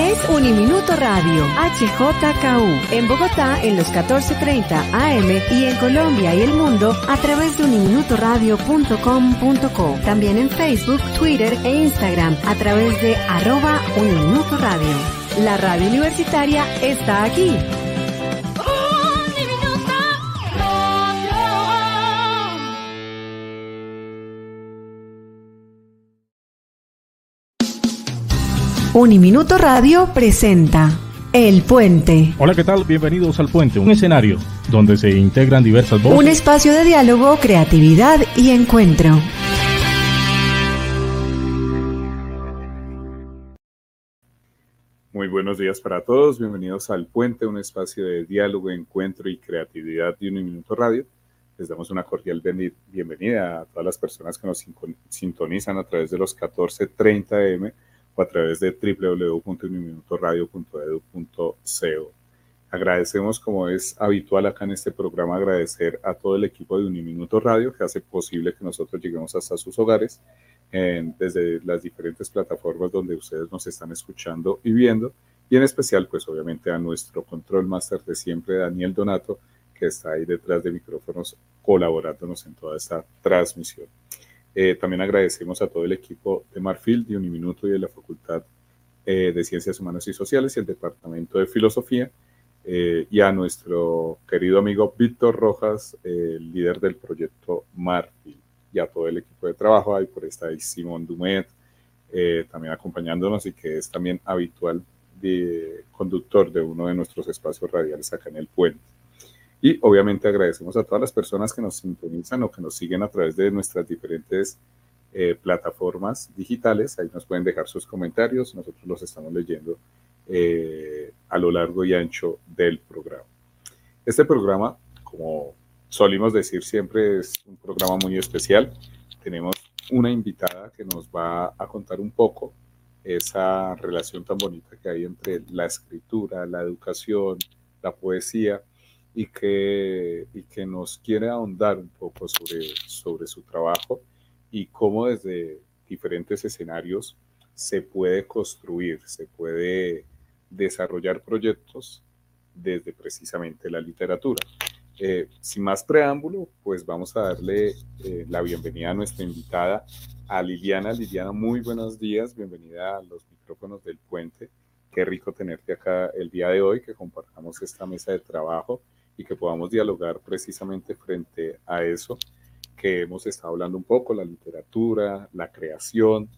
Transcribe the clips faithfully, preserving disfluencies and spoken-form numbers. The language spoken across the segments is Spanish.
es Uniminuto Radio, H J K U, en Bogotá en los catorce treinta A M y en Colombia y el mundo a través de uniminuto radio punto com punto co. También en Facebook, Twitter e Instagram a través de arroba Uniminuto Radio. La radio universitaria está aquí. Uniminuto Radio presenta El Puente. Hola, ¿qué tal? Bienvenidos al Puente, un escenario donde se integran diversas voces. Un espacio de diálogo, creatividad y encuentro. Muy buenos días para todos, bienvenidos al Puente, un espacio de diálogo, encuentro y creatividad de Uniminuto Radio. Les damos una cordial bienvenida a todas las personas que nos sintonizan a través de los catorce treinta A M o a través de doble u doble u doble u punto uniminuto radio punto edu punto co. Agradecemos, como es habitual acá en este programa, agradecer a todo el equipo de Uniminuto Radio que hace posible que nosotros lleguemos hasta sus hogares en, desde las diferentes plataformas donde ustedes nos están escuchando y viendo, y en especial pues obviamente a nuestro control master de siempre, Daniel Donato, que está ahí detrás de micrófonos colaborándonos en toda esta transmisión. Eh, también agradecemos a todo el equipo de Marfil, de Uniminuto y de la Facultad eh, de Ciencias Humanas y Sociales y el Departamento de Filosofía, eh, y a nuestro querido amigo Víctor Rojas, eh, líder del proyecto Marfil, y a todo el equipo de trabajo. Ahí por esta ahí Simón Dumet, eh, también acompañándonos, y que es también habitual de conductor de uno de nuestros espacios radiales acá en El Puente. Y obviamente agradecemos a todas las personas que nos sintonizan o que nos siguen a través de nuestras diferentes eh, plataformas digitales. Ahí nos pueden dejar sus comentarios, nosotros los estamos leyendo eh, a lo largo y ancho del programa. Este programa, como solimos decir siempre, es un programa muy especial. Tenemos una invitada que nos va a contar un poco esa relación tan bonita que hay entre la escritura, la educación, la poesía, y que, y que nos quiere ahondar un poco sobre, sobre su trabajo y cómo desde diferentes escenarios se puede construir, se puede desarrollar proyectos desde precisamente la literatura. Eh, sin más preámbulo, pues vamos a darle eh, la bienvenida a nuestra invitada, a Liliana. Liliana, muy buenos días, bienvenida a los micrófonos del Puente. Qué rico tenerte acá el día de hoy, que compartamos esta mesa de trabajo y que podamos dialogar precisamente frente a eso que hemos estado hablando un poco, la literatura, la creación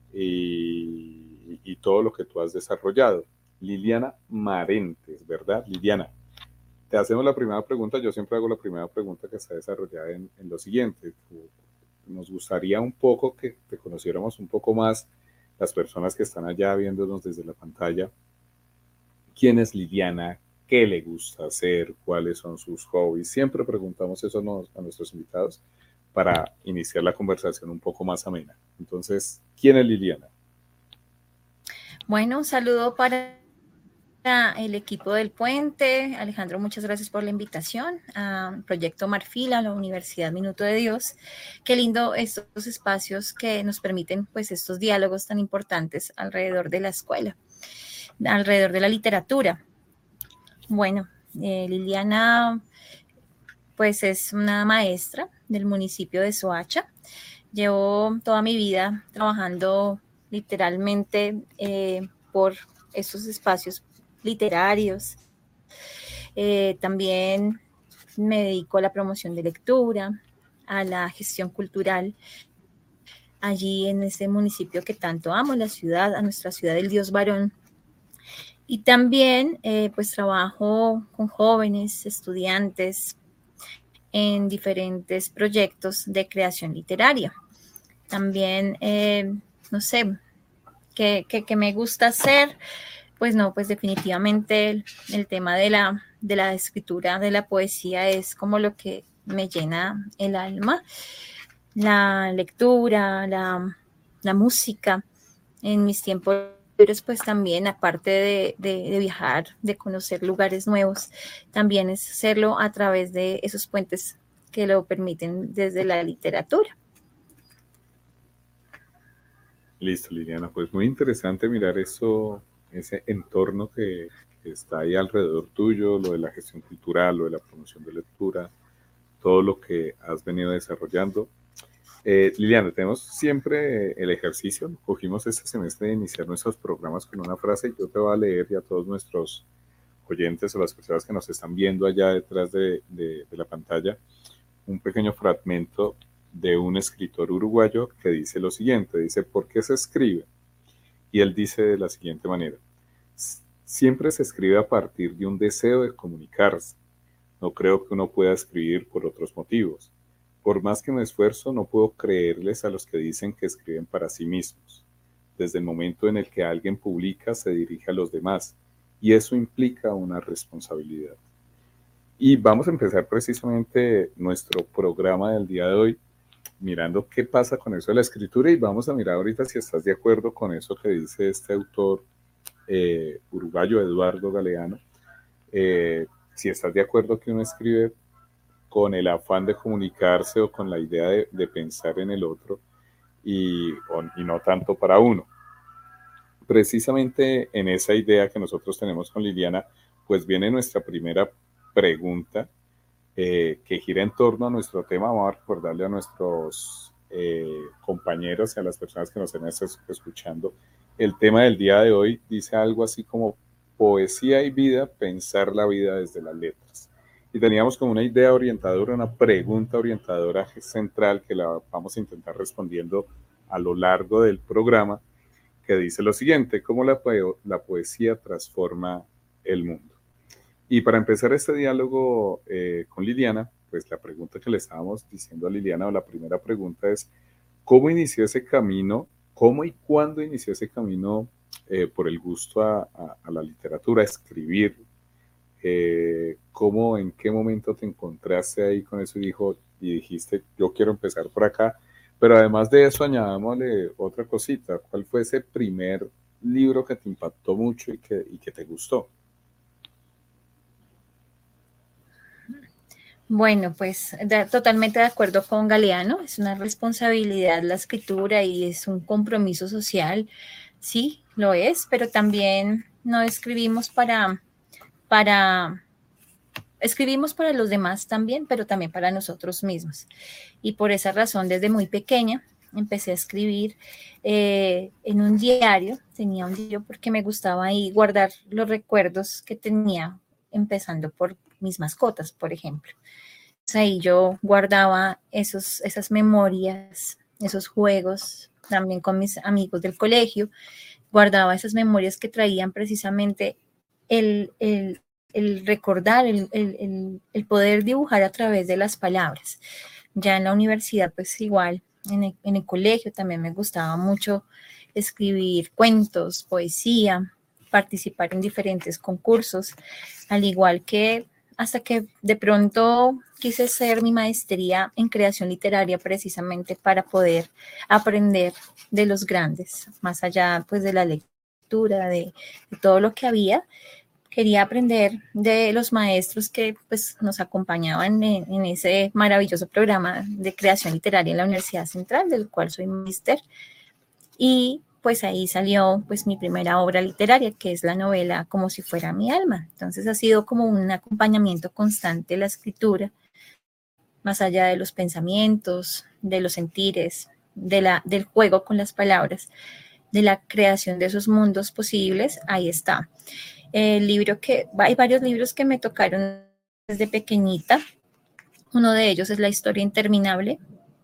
y, y todo lo que tú has desarrollado. Liliana Marentes, ¿verdad? Liliana, te hacemos la primera pregunta. Yo siempre hago la primera pregunta que está desarrollada en, en lo siguiente. Nos gustaría un poco que te conociéramos un poco más, las personas que están allá viéndonos desde la pantalla. ¿Quién es Liliana? ¿Qué le gusta hacer? ¿Cuáles son sus hobbies? Siempre preguntamos eso a nuestros invitados para iniciar la conversación un poco más amena. Entonces, ¿quién es Liliana? Bueno, un saludo para el equipo del Puente. Alejandro, muchas gracias por la invitación a Proyecto Marfil, a la Universidad Minuto de Dios. Qué lindo estos espacios que nos permiten pues estos diálogos tan importantes alrededor de la escuela, alrededor de la literatura. Bueno, eh, Liliana pues es una maestra del municipio de Soacha. Llevo toda mi vida trabajando literalmente eh, por esos espacios literarios. Eh, también me dedico a la promoción de lectura, a la gestión cultural, allí en ese municipio que tanto amo, la ciudad, a nuestra ciudad del Dios varón. Y también eh, pues trabajo con jóvenes, estudiantes, en diferentes proyectos de creación literaria. También, eh, no sé, ¿qué, qué, qué me gusta hacer? Pues no, pues definitivamente el, el tema de la, de la escritura, de la poesía es como lo que me llena el alma. La lectura, la, la música, en mis tiempos libres, pues también, aparte de, de, de viajar, de conocer lugares nuevos, también es hacerlo a través de esos puentes que lo permiten desde la literatura. Listo, Liliana, pues muy interesante mirar eso ese entorno que, que está ahí alrededor tuyo, lo de la gestión cultural, lo de la promoción de lectura, todo lo que has venido desarrollando. Eh, Liliana, tenemos siempre el ejercicio, cogimos este semestre de iniciar nuestros programas con una frase. Yo te voy a leer y a todos nuestros oyentes o las personas que nos están viendo allá detrás de, de, de la pantalla un pequeño fragmento de un escritor uruguayo que dice lo siguiente, dice, ¿por qué se escribe? Y él dice de la siguiente manera, siempre se escribe a partir de un deseo de comunicarse. No creo que uno pueda escribir por otros motivos. Por más que me esfuerzo, no puedo creerles a los que dicen que escriben para sí mismos. Desde el momento en el que alguien publica, se dirige a los demás, y eso implica una responsabilidad. Y vamos a empezar precisamente nuestro programa del día de hoy mirando qué pasa con eso de la escritura, y vamos a mirar ahorita si estás de acuerdo con eso que dice este autor eh, uruguayo, Eduardo Galeano, eh, si estás de acuerdo que uno escribe con el afán de comunicarse o con la idea de, de pensar en el otro y, o, y no tanto para uno. Precisamente en esa idea que nosotros tenemos con Liliana, pues viene nuestra primera pregunta, eh, que gira en torno a nuestro tema. Vamos a recordarle a nuestros eh, compañeros y a las personas que nos están escuchando. El tema del día de hoy dice algo así como poesía y vida, pensar la vida desde las letras. Y teníamos como una idea orientadora, una pregunta orientadora central que la vamos a intentar respondiendo a lo largo del programa, que dice lo siguiente: ¿cómo la, po- la poesía transforma el mundo? Y para empezar este diálogo eh, con Liliana, pues la pregunta que le estábamos diciendo a Liliana, o la primera pregunta es, ¿cómo inició ese camino? ¿Cómo y cuándo inició ese camino eh, por el gusto a, a, a la literatura, a escribir? Eh, ¿Cómo, en qué momento te encontraste ahí con eso y, dijo, y dijiste, yo quiero empezar por acá? Pero además de eso, añadámosle otra cosita. ¿Cuál fue ese primer libro que te impactó mucho y que, y que te gustó? Bueno, pues de, totalmente de acuerdo con Galeano, es una responsabilidad la escritura y es un compromiso social, sí, lo es, pero también no escribimos para, para, escribimos para los demás también, pero también para nosotros mismos. Y por esa razón, desde muy pequeña, empecé a escribir eh, en un diario, tenía un diario porque me gustaba ahí guardar los recuerdos que tenía, empezando por mis mascotas, por ejemplo. Ahí yo guardaba esos, esas memorias, esos juegos, también con mis amigos del colegio, guardaba esas memorias que traían precisamente el, el, el recordar, el, el, el poder dibujar a través de las palabras. Ya en la universidad, pues igual, en el, en el colegio también me gustaba mucho escribir cuentos, poesía, participar en diferentes concursos, al igual que hasta que de pronto quise hacer mi maestría en creación literaria precisamente para poder aprender de los grandes, más allá pues de la lectura, de, de todo lo que había. Quería aprender de los maestros que pues, nos acompañaban en, en ese maravilloso programa de creación literaria en la Universidad Central, del cual soy magíster. Y pues ahí salió pues mi primera obra literaria, que es la novela Como si fuera mi alma. Entonces ha sido como un acompañamiento constante la escritura, más allá de los pensamientos, de los sentires, de la, del juego con las palabras, de la creación de esos mundos posibles, ahí está. El libro que, hay varios libros que me tocaron desde pequeñita. Uno de ellos es La historia interminable.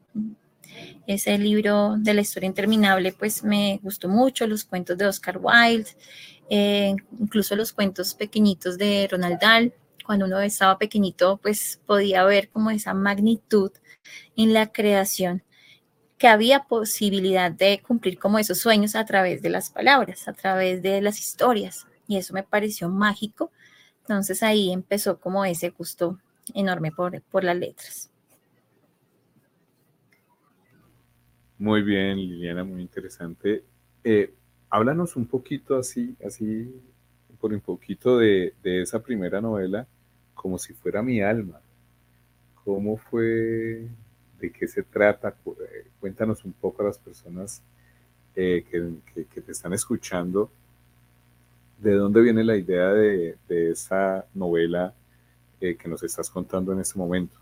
Ese libro de La historia interminable pues me gustó mucho, los cuentos de Oscar Wilde, eh, incluso los cuentos pequeñitos de Roald Dahl. Cuando uno estaba pequeñito pues podía ver como esa magnitud en la creación, que había posibilidad de cumplir como esos sueños a través de las palabras, a través de las historias, y eso me pareció mágico. Entonces ahí empezó como ese gusto enorme por, por las letras. Muy bien, Liliana, muy interesante. Eh, háblanos un poquito así, así, por un poquito de, de esa primera novela, Como si fuera mi alma. ¿Cómo fue? ¿De qué se trata? Cuéntanos un poco a las personas eh, que, que, que te están escuchando ¿De dónde viene la idea de, de esa novela eh, que nos estás contando en este momento?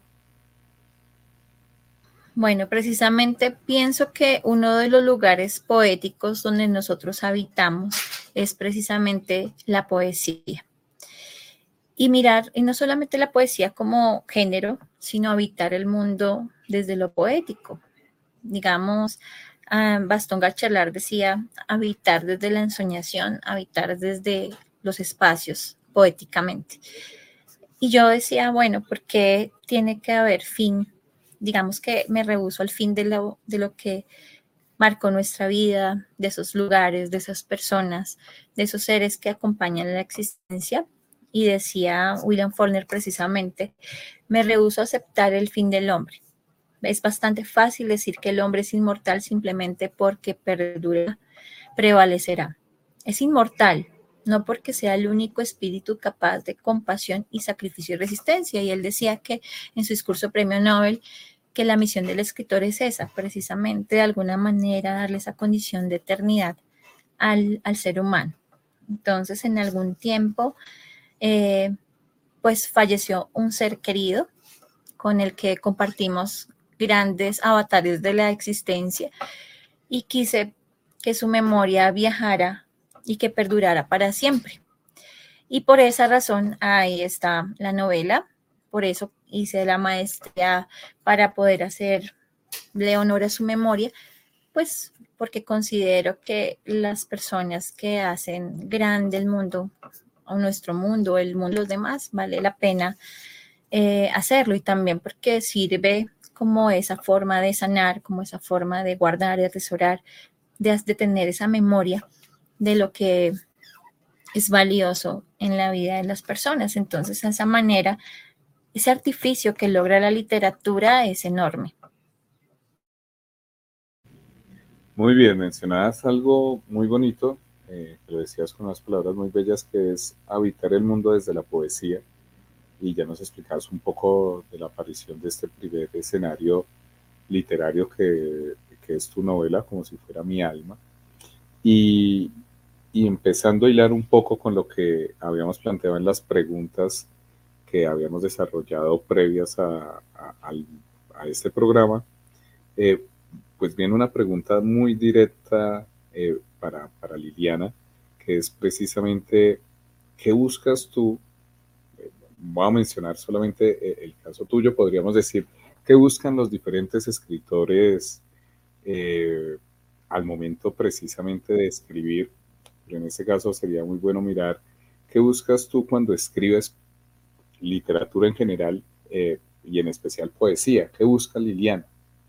Bueno, precisamente pienso que uno de los lugares poéticos donde nosotros habitamos es precisamente la poesía. Y mirar, y no solamente la poesía como género, sino habitar el mundo desde lo poético. Digamos, uh, Bastón Garchelard decía habitar desde la ensoñación, habitar desde los espacios poéticamente. Y yo decía, bueno, ¿por qué tiene que haber fin? Digamos que me rehúso al fin de lo, de lo que marcó nuestra vida, de esos lugares, de esas personas, de esos seres que acompañan la existencia. Y decía William Faulkner precisamente, me rehúso a aceptar el fin del hombre. Es bastante fácil decir que el hombre es inmortal simplemente porque perdura, prevalecerá. Es inmortal, no porque sea el único espíritu capaz de compasión y sacrificio y resistencia. Y él decía que en su discurso premio Nobel, que la misión del escritor es esa, precisamente de alguna manera darle esa condición de eternidad al, al ser humano. Entonces, en algún tiempo, eh, pues falleció un ser querido con el que compartimos grandes avatares de la existencia y quise que su memoria viajara y que perdurara para siempre. Y por esa razón ahí está la novela, por eso hice la maestría para poder hacerle honor a su memoria, pues porque considero que las personas que hacen grande el mundo, o nuestro mundo, el mundo de los demás, vale la pena eh, hacerlo, y también porque sirve como esa forma de sanar, como esa forma de guardar, de atesorar, de, de tener esa memoria de lo que es valioso en la vida de las personas. Entonces, de esa manera, ese artificio que logra la literatura es enorme. Muy bien, mencionabas algo muy bonito, eh, que lo decías con unas palabras muy bellas, que es habitar el mundo desde la poesía, y ya nos explicabas un poco de la aparición de este primer escenario literario que, que es tu novela, como si fuera mi alma, y, y empezando a hilar un poco con lo que habíamos planteado en las preguntas que habíamos desarrollado previas a, a, a este programa, eh, pues viene una pregunta muy directa eh, para, para Liliana, que es precisamente, ¿qué buscas tú? Eh, voy a mencionar solamente el caso tuyo, podríamos decir, ¿qué buscan los diferentes escritores eh, al momento precisamente de escribir? Pero en este caso sería muy bueno mirar, ¿qué buscas tú cuando escribes literatura en general eh, y en especial poesía? ¿Qué busca Liliana?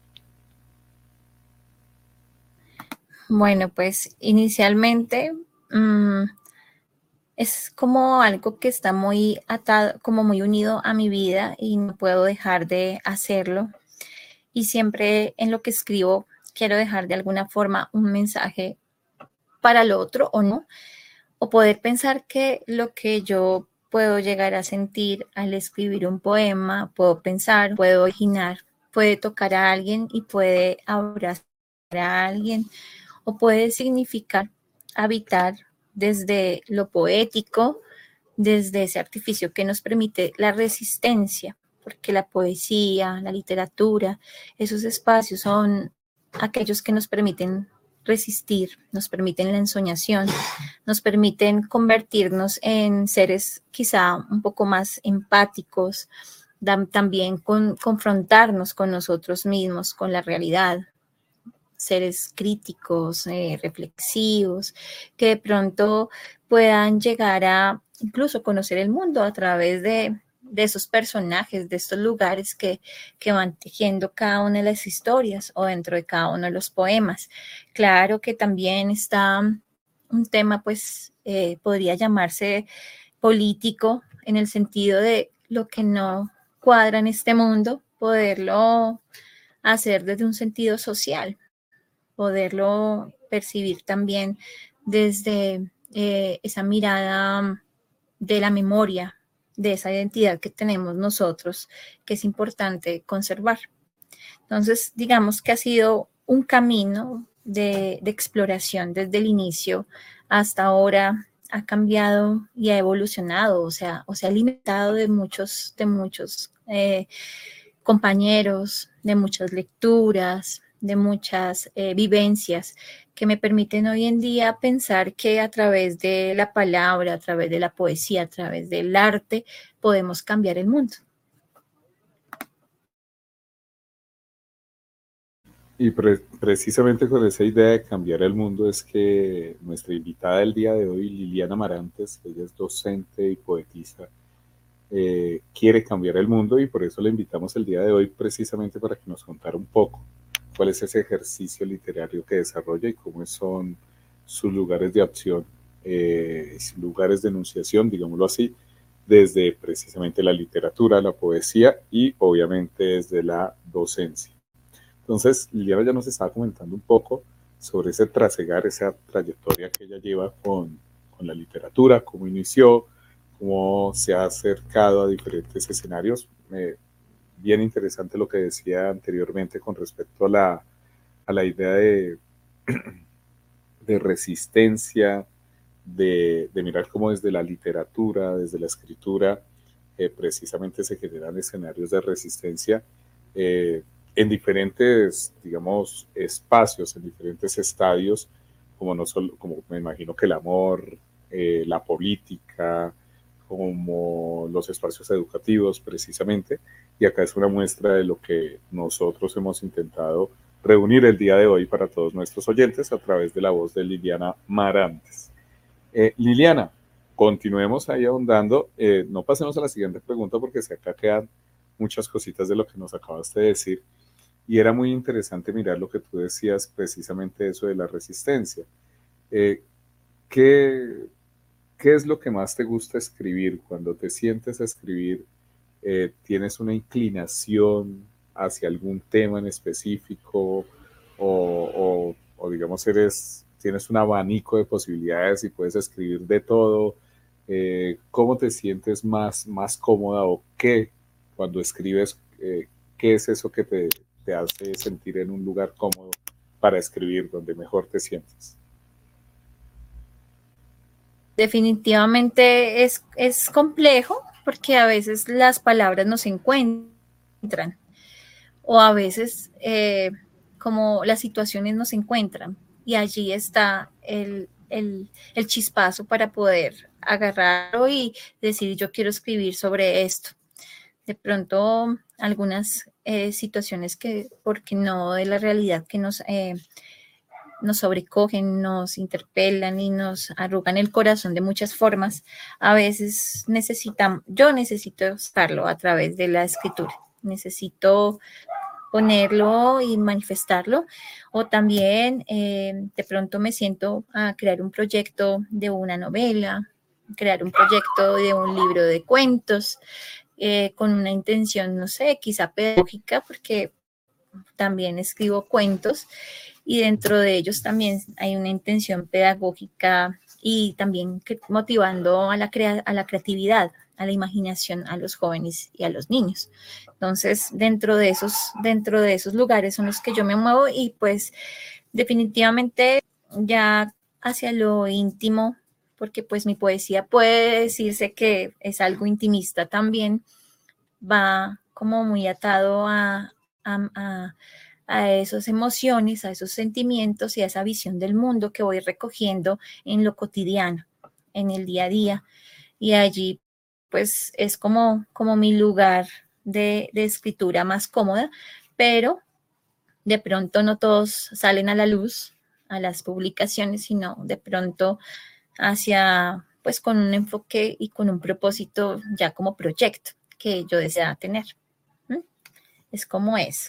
Bueno, pues inicialmente mmm, es como algo que está muy atado, como muy unido a mi vida y no puedo dejar de hacerlo. Y siempre en lo que escribo quiero dejar de alguna forma un mensaje para el otro o no, o poder pensar que lo que yo puedo llegar a sentir al escribir un poema, puedo pensar, puedo originar, puede tocar a alguien y puede abrazar a alguien, o puede significar habitar desde lo poético, desde ese artificio que nos permite la resistencia, porque la poesía, la literatura, esos espacios son aquellos que nos permiten resistir, nos permiten la ensoñación, nos permiten convertirnos en seres quizá un poco más empáticos, también con, confrontarnos con nosotros mismos, con la realidad, seres críticos, eh, reflexivos, que de pronto puedan llegar a incluso conocer el mundo a través de, de esos personajes, de estos lugares que, que van tejiendo cada una de las historias o dentro de cada uno de los poemas. Claro que también está un tema, pues, eh, podría llamarse político, en el sentido de lo que no cuadra en este mundo, poderlo hacer desde un sentido social, poderlo percibir también desde eh, esa mirada de la memoria, de esa identidad que tenemos nosotros, que es importante conservar. Entonces, digamos que ha sido un camino de, de exploración desde el inicio hasta ahora, ha cambiado y ha evolucionado, o sea, o se ha alimentado de muchos, de muchos eh, compañeros, de muchas lecturas, de muchas eh, vivencias que me permiten hoy en día pensar que a través de la palabra, a través de la poesía, a través del arte, podemos cambiar el mundo. Y pre precisamente con esa idea de cambiar el mundo es que nuestra invitada del día de hoy, Liliana Marantes, ella es docente y poetisa, eh, quiere cambiar el mundo y por eso la invitamos el día de hoy precisamente para que nos contara un poco cuál es ese ejercicio literario que desarrolla y cómo son sus lugares de acción, eh, lugares de enunciación, digámoslo así, desde precisamente la literatura, la poesía y obviamente desde la docencia. Entonces, Liliana ya nos estaba comentando un poco sobre ese trasegar, esa trayectoria que ella lleva con, con la literatura, cómo inició, cómo se ha acercado a diferentes escenarios. Eh, bien interesante lo que decía anteriormente con respecto a la, a la idea de, de resistencia, de, de mirar cómo desde la literatura, desde la escritura, eh, precisamente se generan escenarios de resistencia eh, en diferentes, digamos, espacios, en diferentes estadios, como, no solo, como me imagino que el amor, eh, la política, como los espacios educativos precisamente, y acá es una muestra de lo que nosotros hemos intentado reunir el día de hoy para todos nuestros oyentes a través de la voz de Liliana Marantes. Eh, Liliana, continuemos ahí ahondando, eh, no pasemos a la siguiente pregunta porque si acá quedan muchas cositas de lo que nos acabaste de decir, y era muy interesante mirar lo que tú decías, precisamente eso de la resistencia. Eh, ¿qué, ¿Qué es lo que más te gusta escribir? Cuando te sientes a escribir, eh, ¿tienes una inclinación hacia algún tema en específico? O, o, o digamos, eres, tienes un abanico de posibilidades y puedes escribir de todo. Eh, ¿Cómo te sientes más, más cómoda o qué cuando escribes? Eh, ¿Qué es eso que te, te hace sentir en un lugar cómodo para escribir, donde mejor te sientes? Definitivamente es, es complejo porque a veces las palabras no se encuentran o a veces eh, como las situaciones no se encuentran y allí está el, el, el chispazo para poder agarrarlo y decir yo quiero escribir sobre esto. De pronto algunas eh, situaciones que, porque no de la realidad que nos... Eh, nos sobrecogen, nos interpelan y nos arrugan el corazón de muchas formas, a veces necesitamos, yo necesito estarlo a través de la escritura, necesito ponerlo y manifestarlo, o también eh, de pronto me siento a crear un proyecto de una novela, crear un proyecto de un libro de cuentos, eh, con una intención, no sé, quizá pedagógica, porque también escribo cuentos y dentro de ellos también hay una intención pedagógica y también motivando a la, crea a la creatividad, a la imaginación a los jóvenes y a los niños. Entonces, dentro de esos, dentro de esos lugares son los que yo me muevo y pues definitivamente ya hacia lo íntimo, porque pues mi poesía puede decirse que es algo intimista también, va como muy atado a, a, a a esas emociones, a esos sentimientos y a esa visión del mundo que voy recogiendo en lo cotidiano, en el día a día. Y allí, pues, es como, como mi lugar de, de escritura más cómoda, pero de pronto no todos salen a la luz, a las publicaciones, sino de pronto hacia, pues, con un enfoque y con un propósito ya como proyecto que yo desea tener. ¿Mm? Es como es.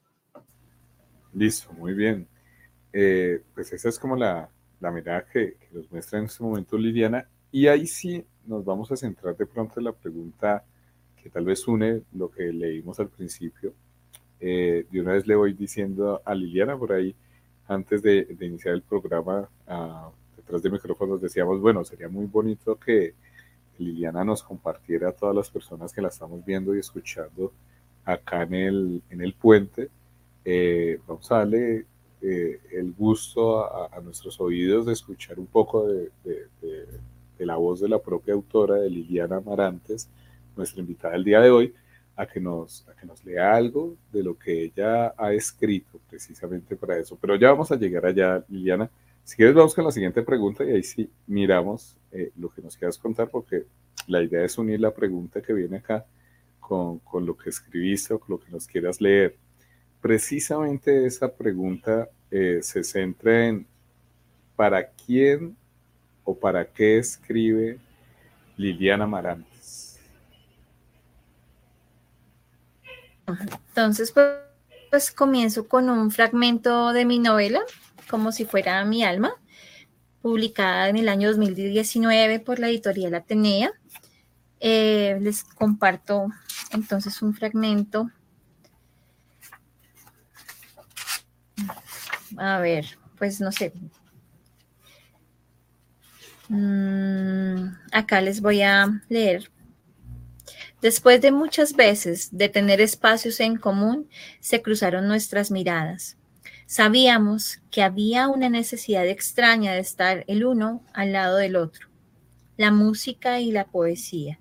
Listo, muy bien. Eh, pues esa es como la, la mirada que, que nos muestra en este momento Liliana. Y ahí sí nos vamos a centrar de pronto en la pregunta que tal vez une lo que leímos al principio. Eh, de una vez le voy diciendo a Liliana por ahí, antes de, de iniciar el programa, uh, detrás de micrófonos decíamos, bueno, sería muy bonito que Liliana nos compartiera a todas las personas que la estamos viendo y escuchando acá en el, en el puente. Eh, vamos a darle eh, el gusto a, a nuestros oídos de escuchar un poco de, de, de, de la voz de la propia autora, de Liliana Amarantes, nuestra invitada del día de hoy, a que nos, a que nos lea algo de lo que ella ha escrito precisamente para eso. Pero ya vamos a llegar allá, Liliana. Si quieres, vamos con la siguiente pregunta y ahí sí miramos eh, lo que nos quieras contar, porque la idea es unir la pregunta que viene acá con, con lo que escribiste o con lo que nos quieras leer. Precisamente esa pregunta eh, se centra en ¿para quién o para qué escribe Liliana Amarantes? Entonces, pues, pues comienzo con un fragmento de mi novela, Como si fuera mi alma, publicada en el año dos mil diecinueve por la editorial Atenea. Eh, les comparto entonces un fragmento. A ver, pues no sé. Mm, acá les voy a leer. Después de muchas veces de tener espacios en común, se cruzaron nuestras miradas. Sabíamos que había una necesidad extraña de estar el uno al lado del otro, la música y la poesía.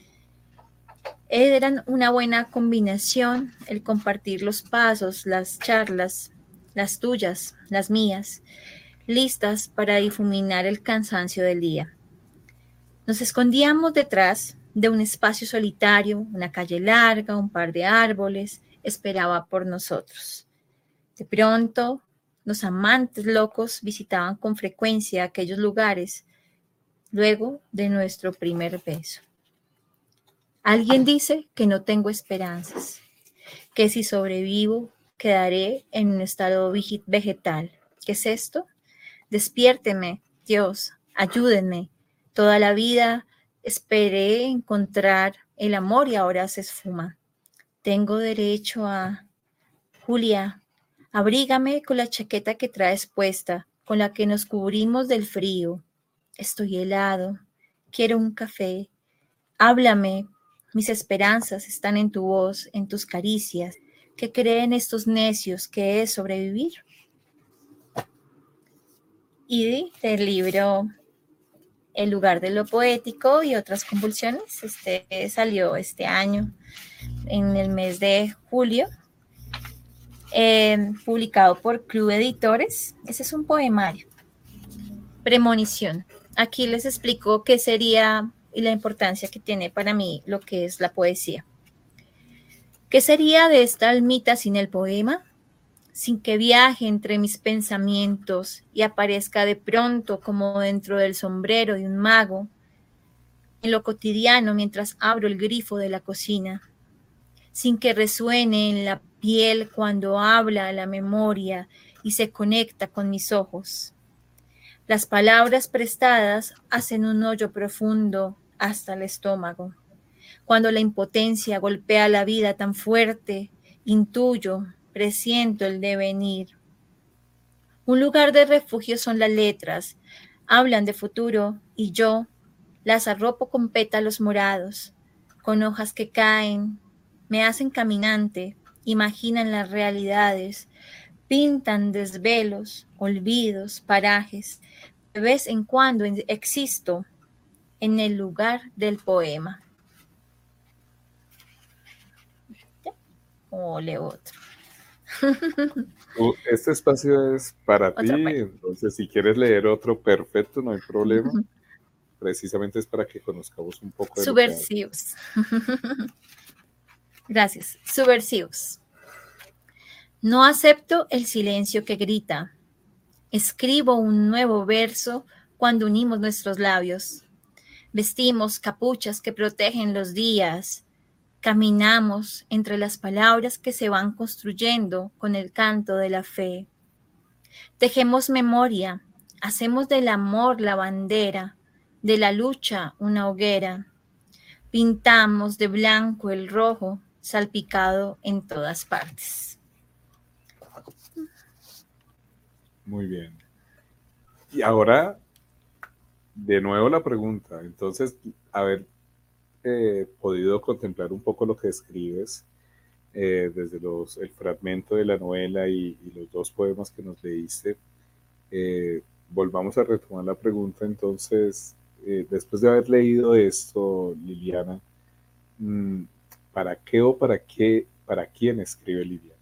Eran una buena combinación el compartir los pasos, las charlas, las tuyas, las mías, listas para difuminar el cansancio del día. Nos escondíamos detrás de un espacio solitario, una calle larga, un par de árboles, esperaba por nosotros. De pronto, los amantes locos visitaban con frecuencia aquellos lugares, luego de nuestro primer beso. Alguien dice que no tengo esperanzas, que si sobrevivo, quedaré en un estado vegetal. ¿Qué es esto? Despiérteme, Dios, ayúdenme. Toda la vida esperé encontrar el amor y ahora se esfuma. Tengo derecho a... Julia, abrígame con la chaqueta que traes puesta, con la que nos cubrimos del frío. Estoy helado, quiero un café. Háblame, mis esperanzas están en tu voz, en tus caricias. ¿Qué creen estos necios que es sobrevivir? Y del libro El lugar de lo poético y otras convulsiones, este salió este año en el mes de julio, eh, publicado por Club Editores. Ese es un poemario. Premonición. Aquí les explico qué sería y la importancia que tiene para mí lo que es la poesía. ¿Qué sería de esta almita sin el poema? Sin que viaje entre mis pensamientos y aparezca de pronto como dentro del sombrero de un mago, en lo cotidiano mientras abro el grifo de la cocina, sin que resuene en la piel cuando habla la memoria y se conecta con mis ojos. Las palabras prestadas hacen un hoyo profundo hasta el estómago. Cuando la impotencia golpea la vida tan fuerte, intuyo, presiento el devenir. Un lugar de refugio son las letras, hablan de futuro y yo las arropo con pétalos morados, con hojas que caen, me hacen caminante, imaginan las realidades, pintan desvelos, olvidos, parajes. De vez en cuando existo en el lugar del poema. O leo otro. Este espacio es para ti, Otra, entonces si quieres leer otro, perfecto, no hay problema. Precisamente es para que conozcamos un poco de Subversivos. Gracias. Subversivos. No acepto el silencio que grita. Escribo un nuevo verso cuando unimos nuestros labios. Vestimos capuchas que protegen los días. Caminamos entre las palabras que se van construyendo con el canto de la fe. Tejemos memoria, hacemos del amor la bandera, de la lucha una hoguera. Pintamos de blanco el rojo, salpicado en todas partes. Muy bien. Y ahora, de nuevo la pregunta. Entonces, haber eh, podido contemplar un poco lo que escribes, eh, desde los, el fragmento de la novela y, y los dos poemas que nos leíste, eh, volvamos a retomar la pregunta. Entonces, eh, después de haber leído esto, Liliana, mmm, ¿para qué o para qué, para quién escribe Liliana?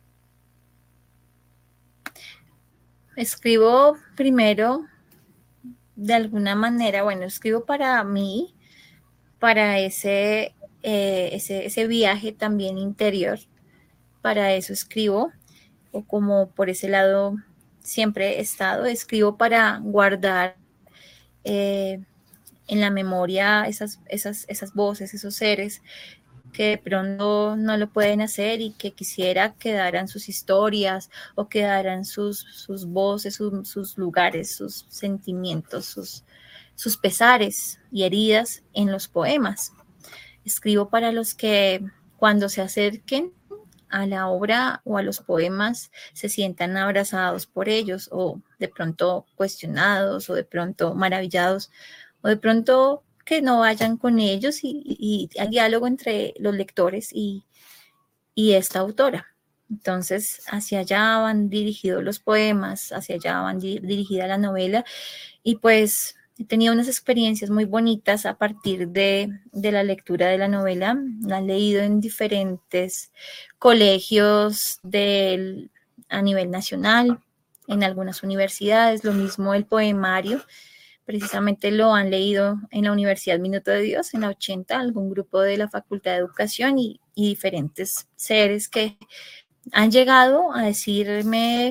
Escribo primero, de alguna manera, bueno, escribo para mí, para ese, eh, ese, ese viaje también interior, para eso escribo, o como por ese lado siempre he estado, escribo para guardar eh, en la memoria esas, esas, esas voces, esos seres que de pronto no lo pueden hacer y que quisiera quedaran sus historias o quedaran sus, sus voces, sus, sus lugares, sus sentimientos, sus, sus pesares y heridas en los poemas. Escribo para los que cuando se acerquen a la obra o a los poemas se sientan abrazados por ellos o de pronto cuestionados o de pronto maravillados o de pronto que no vayan con ellos y, y, y al diálogo entre los lectores y, y esta autora. Entonces, hacia allá van dirigidos los poemas, hacia allá van di- dirigida la novela y pues he tenido unas experiencias muy bonitas a partir de, de la lectura de la novela. La he leído en diferentes colegios del, a nivel nacional, en algunas universidades, lo mismo el poemario. Precisamente lo han leído en la Universidad Minuto de Dios, en la ochenta, algún grupo de la Facultad de Educación y, y diferentes seres que han llegado a decirme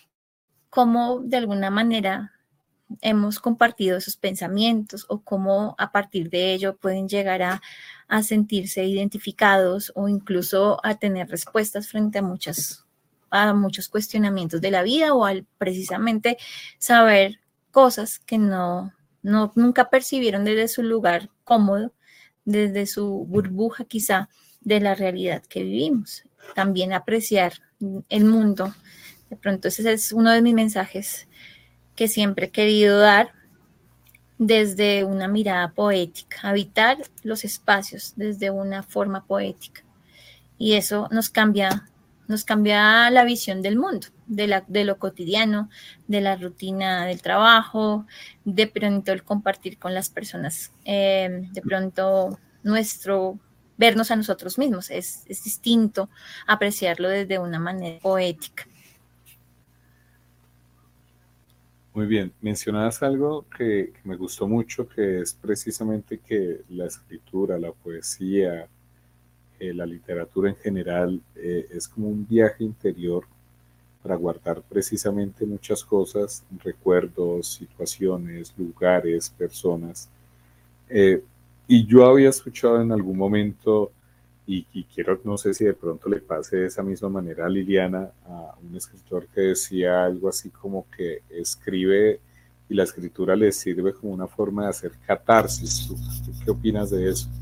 cómo de alguna manera hemos compartido esos pensamientos o cómo a partir de ello pueden llegar a, a sentirse identificados o incluso a tener respuestas frente a muchas, a muchos cuestionamientos de la vida o al precisamente saber cosas que no, no nunca percibieron desde su lugar cómodo, desde su burbuja quizá de la realidad que vivimos. También apreciar el mundo. De pronto ese es uno de mis mensajes que siempre he querido dar desde una mirada poética, habitar los espacios desde una forma poética. Y eso nos cambia, nos cambia la visión del mundo, de, la, de lo cotidiano, de la rutina del trabajo, de pronto el compartir con las personas, eh, de pronto nuestro vernos a nosotros mismos, es, es distinto apreciarlo desde una manera poética. Muy bien, mencionabas algo que, que me gustó mucho, que es precisamente que la escritura, la poesía, eh, la literatura en general, eh, es como un viaje interior para guardar precisamente muchas cosas, recuerdos, situaciones, lugares, personas. Eh, y yo había escuchado en algún momento, y, y quiero, no sé si de pronto le pase de esa misma manera a Liliana, a un escritor que decía algo así como que escribe y la escritura le sirve como una forma de hacer catarsis. ¿Tú qué opinas de eso?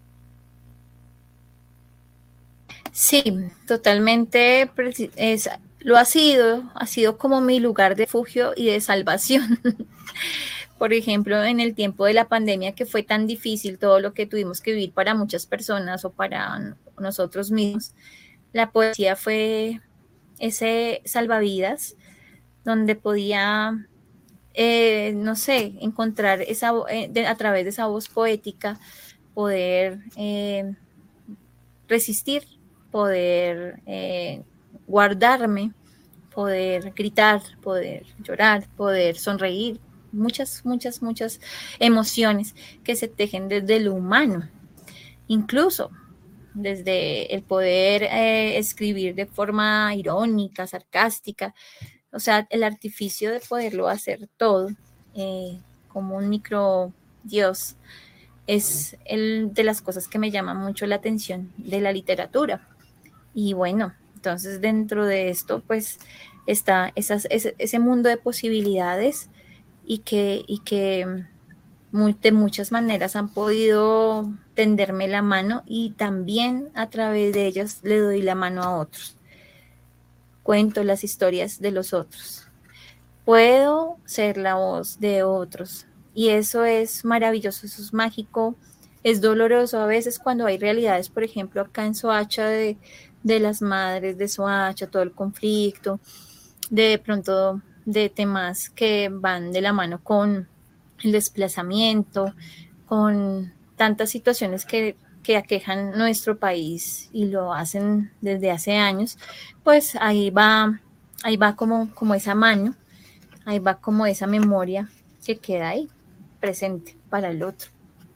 Sí, totalmente. Es, lo ha sido, ha sido como mi lugar de refugio y de salvación. Por ejemplo, en el tiempo de la pandemia que fue tan difícil todo lo que tuvimos que vivir para muchas personas o para nosotros mismos, la poesía fue ese salvavidas donde podía, eh, no sé, encontrar esa, eh, de, a través de esa voz poética, poder eh, resistir, poder eh, guardarme, poder gritar, poder llorar, poder sonreír, muchas, muchas, muchas emociones que se tejen desde lo humano, incluso desde el poder eh, escribir de forma irónica, sarcástica, o sea, el artificio de poderlo hacer todo eh, como un micro Dios es el de las cosas que me llama mucho la atención de la literatura. Y bueno, entonces dentro de esto pues está esas, ese, ese mundo de posibilidades y que, y que muy, de muchas maneras han podido tenderme la mano y también a través de ellas le doy la mano a otros. Cuento las historias de los otros. Puedo ser la voz de otros y eso es maravilloso, eso es mágico, es doloroso a veces cuando hay realidades, por ejemplo, acá en Soacha de, de las madres de Soacha, todo el conflicto, de pronto de temas que van de la mano con el desplazamiento, con tantas situaciones que, que aquejan nuestro país y lo hacen desde hace años, pues ahí va, ahí va como, como esa mano, ahí va como esa memoria que queda ahí, presente para el otro.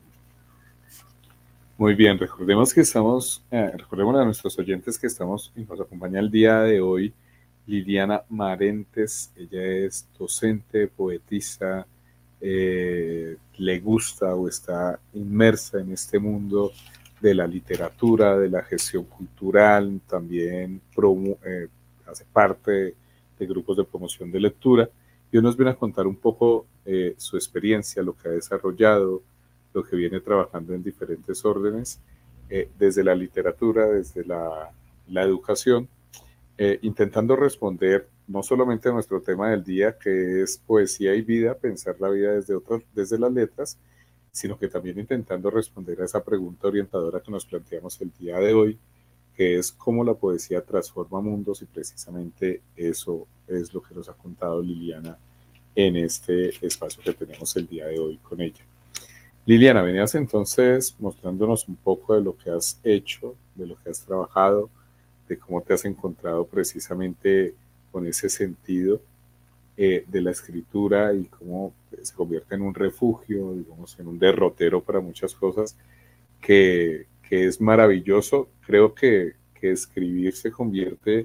Muy bien, recordemos que estamos, eh, recordemos a nuestros oyentes que estamos, y nos acompaña el día de hoy Liliana Marentes. Ella es docente, poetisa, eh, le gusta o está inmersa en este mundo de la literatura, de la gestión cultural, también promo, eh, hace parte de, de grupos de promoción de lectura, y hoy nos viene a contar un poco eh, su experiencia, lo que ha desarrollado, lo que viene trabajando en diferentes órdenes, eh, desde la literatura, desde la, la educación, eh, intentando responder no solamente a nuestro tema del día, que es poesía y vida, pensar la vida desde, otras, desde las letras, sino que también intentando responder a esa pregunta orientadora que nos planteamos el día de hoy, que es cómo la poesía transforma mundos, y precisamente eso es lo que nos ha contado Liliana en este espacio que tenemos el día de hoy con ella. Liliana, venías entonces mostrándonos un poco de lo que has hecho, de lo que has trabajado, de cómo te has encontrado precisamente con ese sentido eh, de la escritura y cómo se convierte en un refugio, digamos, en un derrotero para muchas cosas, que, que es maravilloso. Creo que, que escribir se convierte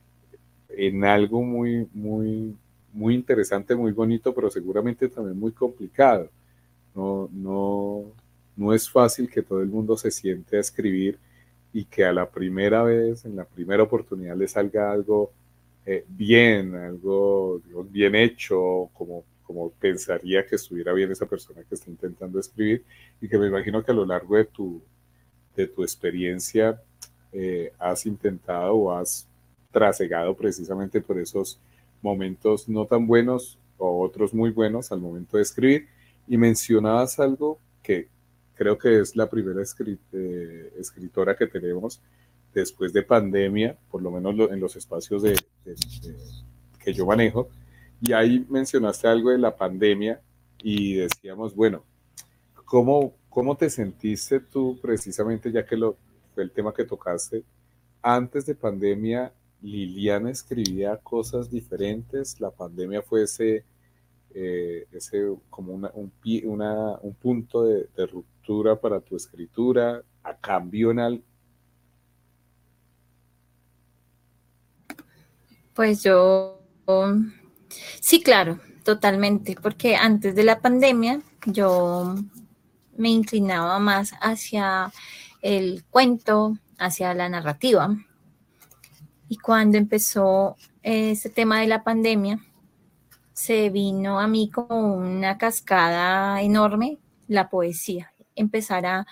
en algo muy, muy, muy interesante, muy bonito, pero seguramente también muy complicado. No, no, no es fácil que todo el mundo se siente a escribir y que a la primera vez, en la primera oportunidad, le salga algo eh, bien, algo digamos, bien hecho, como, como pensaría que estuviera bien esa persona que está intentando escribir, y que me imagino que a lo largo de tu, de tu experiencia eh, has intentado o has trasegado precisamente por esos momentos no tan buenos o otros muy buenos al momento de escribir. Y mencionabas algo que creo que es la primera escrit eh, escritora que tenemos después de pandemia, por lo menos lo, en los espacios de, de, de, que yo manejo, y ahí mencionaste algo de la pandemia y decíamos, bueno, ¿cómo, cómo te sentiste tú precisamente, ya que lo, fue el tema que tocaste, antes de pandemia? Liliana escribía cosas diferentes, la pandemia fue ese... Eh, ese como una, un, una, un punto de, de ruptura para tu escritura, a cambio en algo. Pues yo, sí, claro, totalmente, porque antes de la pandemia yo me inclinaba más hacia el cuento, hacia la narrativa, y cuando empezó este tema de la pandemia, se vino a mí como una cascada enorme la poesía, empezar a,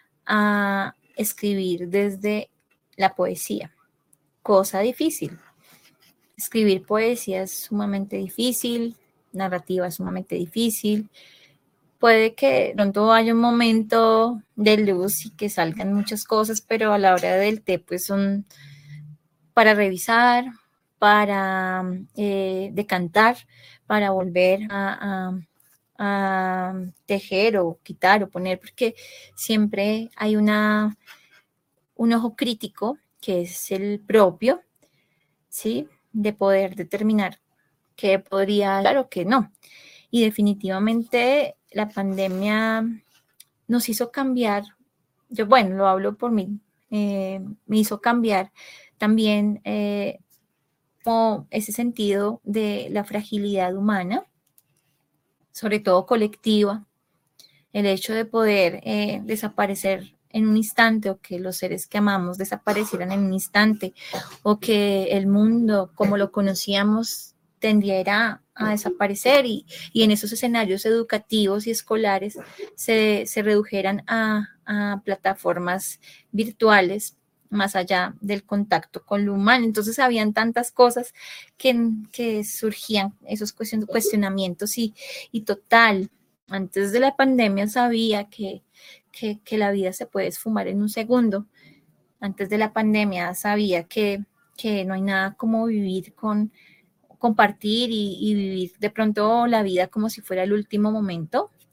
a escribir desde la poesía, cosa difícil. Escribir poesía es sumamente difícil, narrativa es sumamente difícil. Puede que de pronto haya un momento de luz y que salgan muchas cosas, pero a la hora del té pues son para revisar, para eh, decantar, para volver a, a, a tejer o quitar o poner, porque siempre hay una, un ojo crítico que es el propio, ¿sí? De poder determinar qué podría dar o qué no. Y definitivamente la pandemia nos hizo cambiar, yo bueno, lo hablo por mí, eh, me hizo cambiar también eh, como ese sentido de la fragilidad humana, sobre todo colectiva, el hecho de poder eh, desaparecer en un instante, o que los seres que amamos desaparecieran en un instante, o que el mundo como lo conocíamos tendiera a desaparecer, y, y en esos escenarios educativos y escolares se, se redujeran a, a plataformas virtuales, más allá del contacto con lo humano. Entonces habían tantas cosas que, que surgían, esos cuestionamientos, y, y total, antes de la pandemia sabía que, que, que la vida se puede esfumar en un segundo. Antes de la pandemia sabía que, que no hay nada como vivir con, compartir y, y vivir de pronto la vida como si fuera el último momento,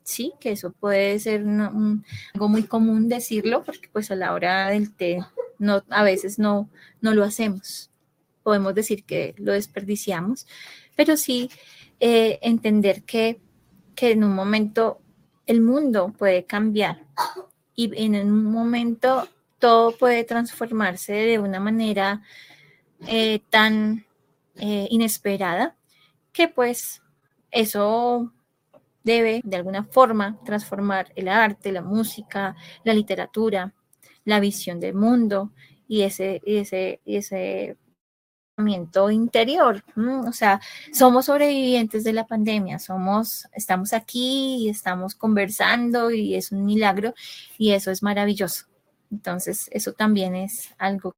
sí, que eso puede ser una, un, algo muy común decirlo, porque pues a la hora del té no, a veces no, no lo hacemos. Podemos decir que lo desperdiciamos, pero sí eh, entender que, que en un momento el mundo puede cambiar y en un momento todo puede transformarse de una manera eh, tan eh, inesperada que pues eso debe de alguna forma transformar el arte, la música, la literatura, la visión del mundo y ese, ese, ese pensamiento interior. ¿Mm? O sea, somos sobrevivientes de la pandemia, somos, estamos aquí y estamos conversando y es un milagro y eso es maravilloso. Entonces, eso también es algo.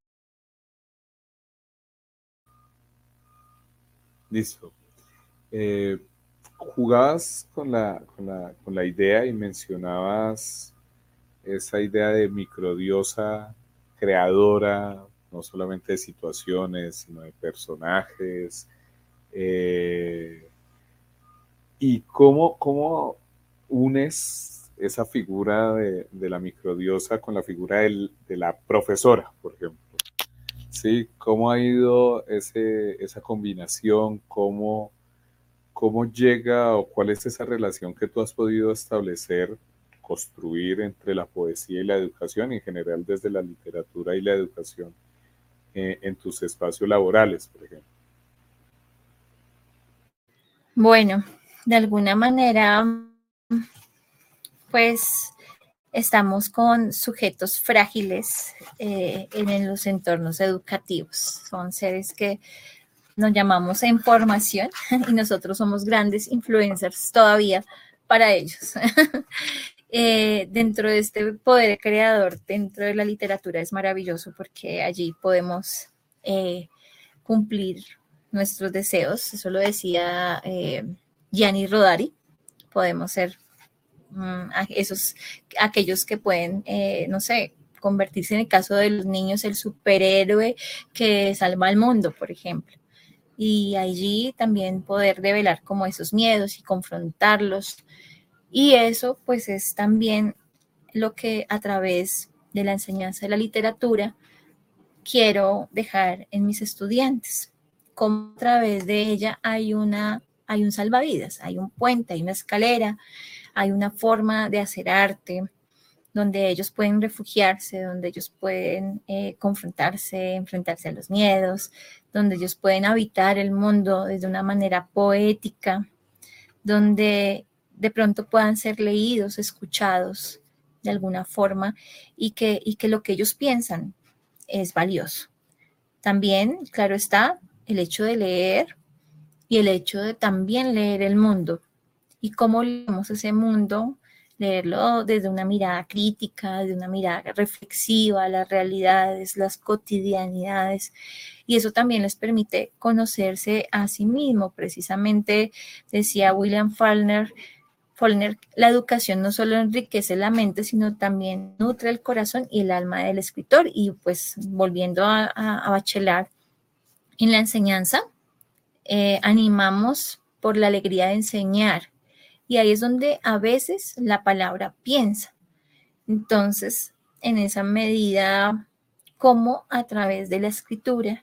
Listo. Eh, jugabas con la, con, la, con la idea y mencionabas esa idea de microdiosa creadora, no solamente de situaciones, sino de personajes. Eh, ¿Y cómo, cómo unes esa figura de, de la microdiosa con la figura del, de la profesora, por ejemplo? ¿Sí? ¿Cómo ha ido ese, esa combinación? ¿Cómo, ¿Cómo llega o cuál es esa relación que tú has podido establecer, construir entre la poesía y la educación, en general desde la literatura y la educación, eh, en tus espacios laborales, por ejemplo? Bueno, de alguna manera, pues estamos con sujetos frágiles eh, en los entornos educativos. Son seres que nos llamamos en formación y nosotros somos grandes influencers todavía para ellos. eh, dentro de este poder creador, dentro de la literatura es maravilloso porque allí podemos eh, cumplir nuestros deseos. Eso lo decía eh, Gianni Rodari. Podemos ser um, esos, aquellos que pueden, eh, no sé, convertirse en el caso de los niños, el superhéroe que salva al mundo, por ejemplo. Y allí también poder develar como esos miedos y confrontarlos. Y eso pues es también lo que a través de la enseñanza de la literatura quiero dejar en mis estudiantes. Como a través de ella hay, una, hay un salvavidas, hay un puente, hay una escalera, hay una forma de hacer arte donde ellos pueden refugiarse, donde ellos pueden eh, confrontarse, enfrentarse a los miedos, donde ellos pueden habitar el mundo desde una manera poética, donde de pronto puedan ser leídos, escuchados de alguna forma y que, y que lo que ellos piensan es valioso. También, claro está, el hecho de leer y el hecho de también leer el mundo y cómo leemos ese mundo, leerlo desde una mirada crítica, de una mirada reflexiva, las realidades, las cotidianidades, y eso también les permite conocerse a sí mismo. Precisamente decía William Faulkner, Faulkner, la educación no solo enriquece la mente, sino también nutre el corazón y el alma del escritor. Y pues volviendo a, a, a Bachelard, en la enseñanza, eh, animamos por la alegría de enseñar. Y ahí es donde a veces la palabra piensa. Entonces, en esa medida, como a través de la escritura,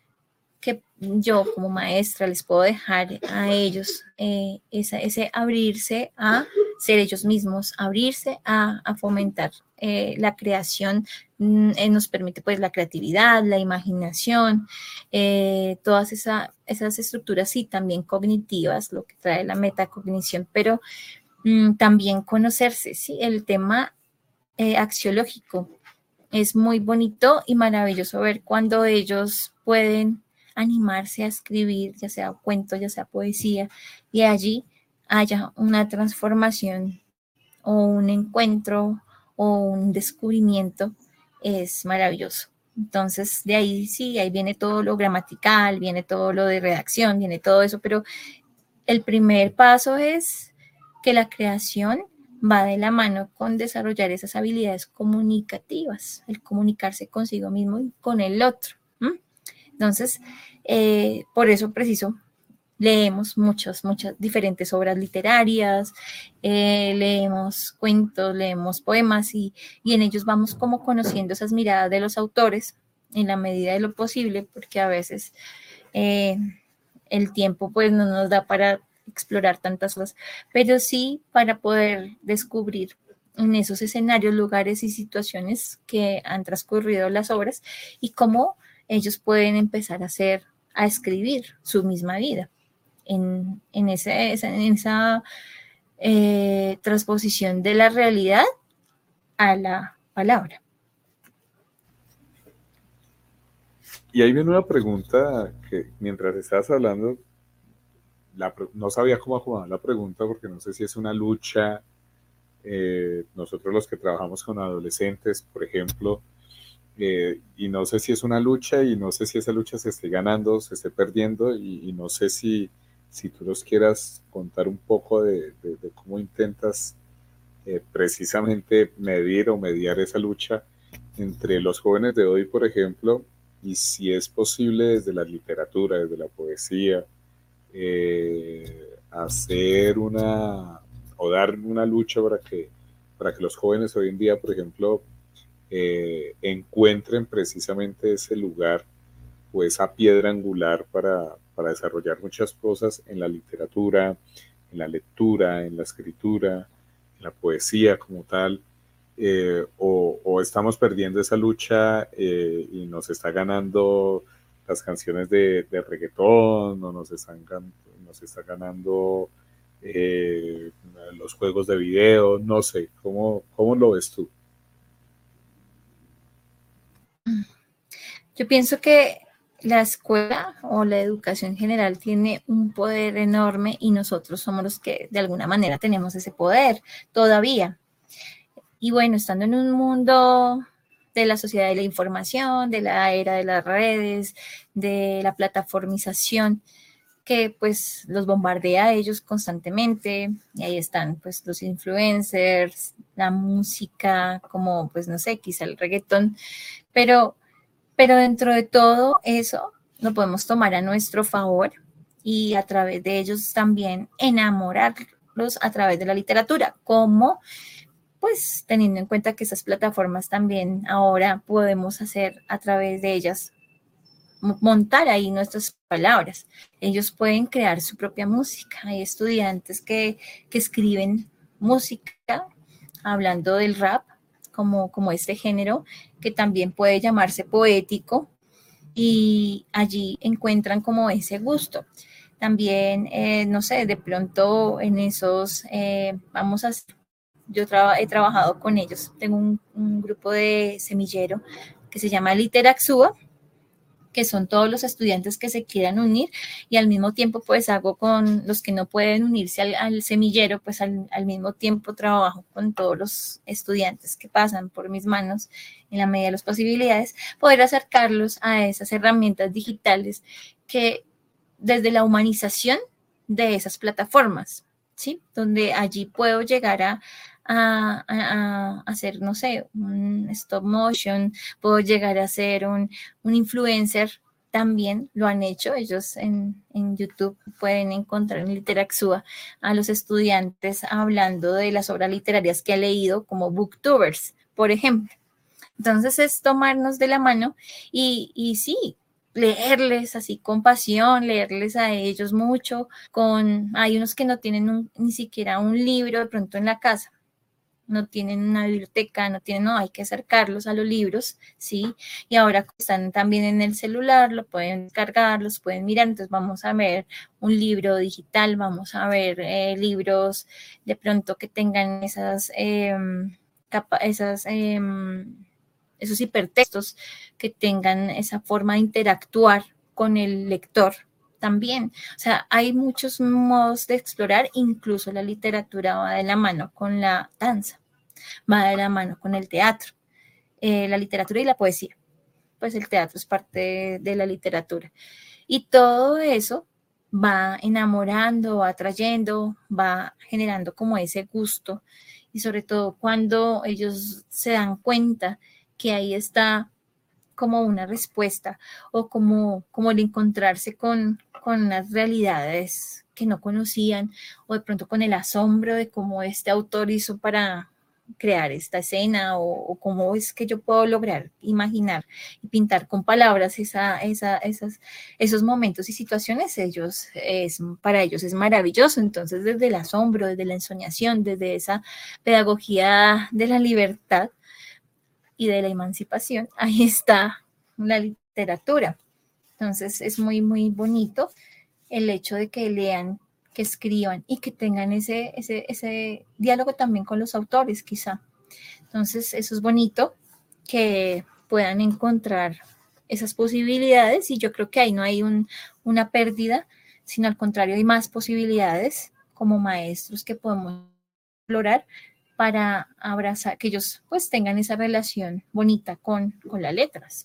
que yo como maestra les puedo dejar a ellos eh, esa, ese abrirse a ser ellos mismos, abrirse a, a fomentar eh, la creación, eh, nos permite pues la creatividad, la imaginación, eh, todas esa, esas estructuras sí también cognitivas, lo que trae la metacognición, pero mmm, también conocerse, sí, el tema eh, axiológico es muy bonito y maravilloso ver cuando ellos pueden animarse a escribir, ya sea cuento, ya sea poesía, y allí haya una transformación o un encuentro o un descubrimiento, es maravilloso. Entonces, de ahí sí, ahí viene todo lo gramatical, viene todo lo de redacción, viene todo eso, pero el primer paso es que la creación va de la mano con desarrollar esas habilidades comunicativas, el comunicarse consigo mismo y con el otro. ¿Mm? Entonces, eh, por eso preciso, leemos muchas, muchas diferentes obras literarias, eh, leemos cuentos, leemos poemas y, y en ellos vamos como conociendo esas miradas de los autores en la medida de lo posible, porque a veces eh, el tiempo pues no nos da para explorar tantas cosas, pero sí para poder descubrir en esos escenarios, lugares y situaciones que han transcurrido las obras y cómo ellos pueden empezar a hacer, a escribir su misma vida en, en, ese, en esa eh, transposición de la realidad a la palabra. Y ahí viene una pregunta que mientras estabas hablando, la, no sabía cómo acomodar la pregunta porque no sé si es una lucha. Eh, nosotros los que trabajamos con adolescentes, por ejemplo, eh, y no sé si es una lucha y no sé si esa lucha se esté ganando, se esté perdiendo y, y no sé si, si tú nos quieras contar un poco de, de, de cómo intentas eh, precisamente medir o mediar esa lucha entre los jóvenes de hoy, por ejemplo, y si es posible desde la literatura, desde la poesía, eh, hacer una o dar una lucha para que, para que los jóvenes hoy en día, por ejemplo, eh, encuentren precisamente ese lugar o esa piedra angular para, para desarrollar muchas cosas en la literatura, en la lectura, en la escritura, en la poesía como tal, eh, o, o estamos perdiendo esa lucha eh, y nos está ganando las canciones de, de reggaetón, o nos están nos está ganando eh, los juegos de video, no sé, ¿cómo, cómo lo ves tú? Yo pienso que la escuela o la educación general tiene un poder enorme y nosotros somos los que de alguna manera tenemos ese poder todavía. Y bueno, estando en un mundo de la sociedad de la información, de la era de las redes, de la plataformización, que pues los bombardea a ellos constantemente, y ahí están pues los influencers, la música, como pues no sé, quizá el reggaetón, pero, pero dentro de todo eso lo podemos tomar a nuestro favor y a través de ellos también enamorarlos a través de la literatura, como pues teniendo en cuenta que esas plataformas también ahora podemos hacer a través de ellas montar ahí nuestras palabras. Ellos pueden crear su propia música. Hay estudiantes que, que escriben música hablando del rap como, como este género que también puede llamarse poético y allí encuentran como ese gusto. También, eh, no sé, de pronto en esos, eh, vamos a, yo tra- he trabajado con ellos. Tengo un, un grupo de semillero que se llama Literaxúa, que son todos los estudiantes que se quieran unir y al mismo tiempo pues hago con los que no pueden unirse al, al semillero, pues al, al mismo tiempo trabajo con todos los estudiantes que pasan por mis manos en la medida de las posibilidades, poder acercarlos a esas herramientas digitales que desde la humanización de esas plataformas, ¿sí? Donde allí puedo llegar a A, a, a hacer, no sé, un stop motion, puedo llegar a ser un, un influencer, también lo han hecho, ellos en, en YouTube pueden encontrar en Literaxúa a los estudiantes hablando de las obras literarias que ha leído como booktubers, por ejemplo. Entonces es tomarnos de la mano y, y sí, leerles así con pasión, leerles a ellos mucho, con, hay unos que no tienen un, ni siquiera un libro de pronto en la casa, no tienen una biblioteca, no tienen, no, hay que acercarlos a los libros, ¿sí? Y ahora están también en el celular, lo pueden cargar, los pueden mirar, entonces vamos a ver un libro digital, vamos a ver eh, libros de pronto que tengan esas, eh, capa, esas eh, esos hipertextos, que tengan esa forma de interactuar con el lector también. O sea, hay muchos modos de explorar, incluso la literatura va de la mano con la danza, va de la mano con el teatro, eh, la literatura y la poesía. Pues el teatro es parte de, de la literatura. Y todo eso va enamorando, va atrayendo, va generando como ese gusto. Y sobre todo cuando ellos se dan cuenta que ahí está como una respuesta o como, como el encontrarse con, con unas realidades que no conocían, o de pronto con el asombro de cómo este autor hizo para crear esta escena, o, o cómo es que yo puedo lograr imaginar y pintar con palabras esa, esa, esas, esos momentos y situaciones. Ellos es, para ellos es maravilloso. Entonces, desde el asombro, desde la ensoñación, desde esa pedagogía de la libertad y de la emancipación, ahí está la literatura. Entonces, es muy, muy bonito el hecho de que lean, que escriban y que tengan ese, ese, ese diálogo también con los autores, quizá. Entonces, eso es bonito, que puedan encontrar esas posibilidades, y yo creo que ahí no hay un, una pérdida, sino al contrario, hay más posibilidades como maestros que podemos explorar para abrazar, que ellos pues tengan esa relación bonita con, con las letras.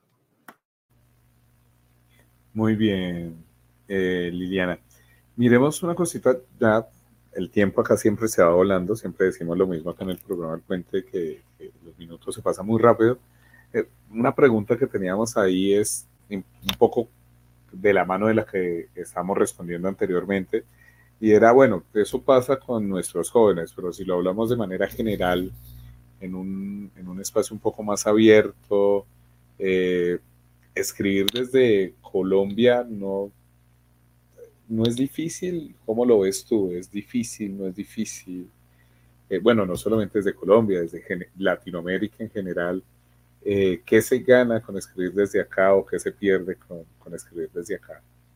Muy bien, eh, Liliana. Miremos una cosita, ya el tiempo acá siempre se va volando, siempre decimos lo mismo acá en el programa del Puente, que, que los minutos se pasan muy rápido. Eh, una pregunta que teníamos ahí es un poco de la mano de la que estamos respondiendo anteriormente, y era, bueno, eso pasa con nuestros jóvenes, pero si lo hablamos de manera general, en un, en un espacio un poco más abierto, eh, escribir desde Colombia no, no es difícil. ¿Cómo lo ves tú? ¿Es difícil? ¿No es difícil? Eh, bueno, no solamente desde Colombia, desde Latinoamérica en general. Eh, ¿Qué se gana con escribir desde acá, o qué se pierde con, con escribir desde acá?